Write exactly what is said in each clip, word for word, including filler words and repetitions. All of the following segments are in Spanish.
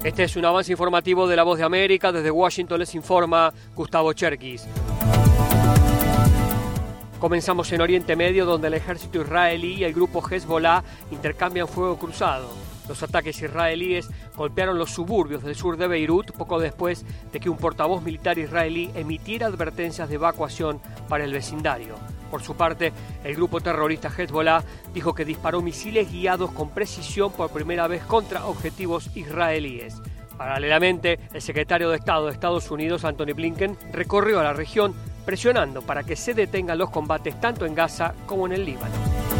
Este es un avance informativo de La Voz de América. Desde Washington les informa Gustavo Cherkis. Comenzamos en Oriente Medio, donde el ejército israelí y el grupo Hezbollah intercambian fuego cruzado. Los ataques israelíes golpearon los suburbios del sur de Beirut poco después de que un portavoz militar israelí emitiera advertencias de evacuación para el vecindario. Por su parte, el grupo terrorista Hezbollah dijo que disparó misiles guiados con precisión por primera vez contra objetivos israelíes. Paralelamente, el secretario de Estado de Estados Unidos, Antony Blinken, recorrió a la región presionando para que se detengan los combates tanto en Gaza como en el Líbano.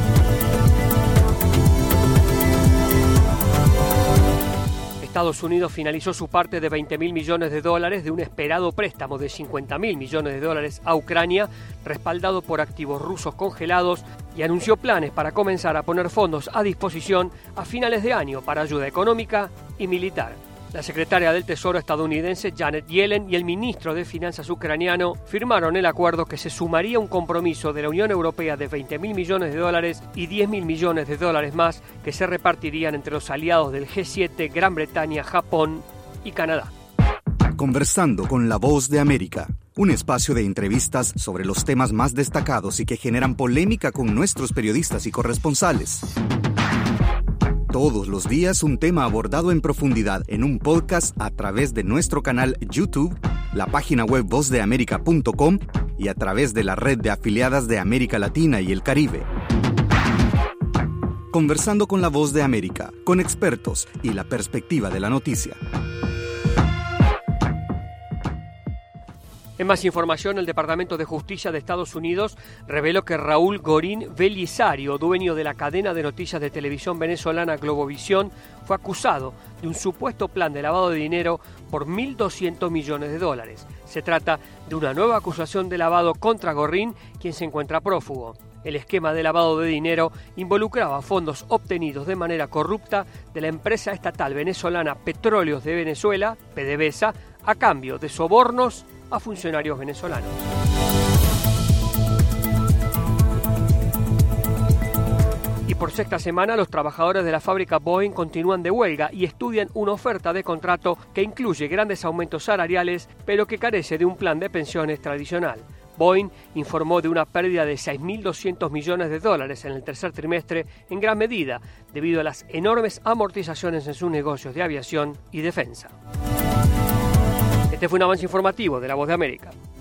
Estados Unidos finalizó su parte de veinte mil millones de dólares de un esperado préstamo de cincuenta mil millones de dólares a Ucrania, respaldado por activos rusos congelados, y anunció planes para comenzar a poner fondos a disposición a finales de año para ayuda económica y militar. La secretaria del Tesoro estadounidense Janet Yellen y el ministro de Finanzas ucraniano firmaron el acuerdo que se sumaría un compromiso de la Unión Europea de veinte mil millones de dólares y diez mil millones de dólares más que se repartirían entre los aliados del G siete, Gran Bretaña, Japón y Canadá. Conversando con La Voz de América, un espacio de entrevistas sobre los temas más destacados y que generan polémica con nuestros periodistas y corresponsales. Todos los días un tema abordado en profundidad en un podcast a través de nuestro canal YouTube, la página web voz de américa punto com y a través de la red de afiliadas de América Latina y el Caribe. Conversando con La Voz de América, con expertos y la perspectiva de la noticia. En más información, el Departamento de Justicia de Estados Unidos reveló que Raúl Gorín Belisario, dueño de la cadena de noticias de televisión venezolana Globovisión, fue acusado de un supuesto plan de lavado de dinero por mil doscientos millones de dólares. Se trata de una nueva acusación de lavado contra Gorín, quien se encuentra prófugo. El esquema de lavado de dinero involucraba fondos obtenidos de manera corrupta de la empresa estatal venezolana Petróleos de Venezuela, PDVSA, a cambio de sobornos a funcionarios venezolanos. Y por sexta semana, los trabajadores de la fábrica Boeing continúan de huelga y estudian una oferta de contrato que incluye grandes aumentos salariales, pero que carece de un plan de pensiones tradicional. Boeing informó de una pérdida de seis mil doscientos millones de dólares en el tercer trimestre, en gran medida debido a las enormes amortizaciones en sus negocios de aviación y defensa. Este fue un avance informativo de La Voz de América.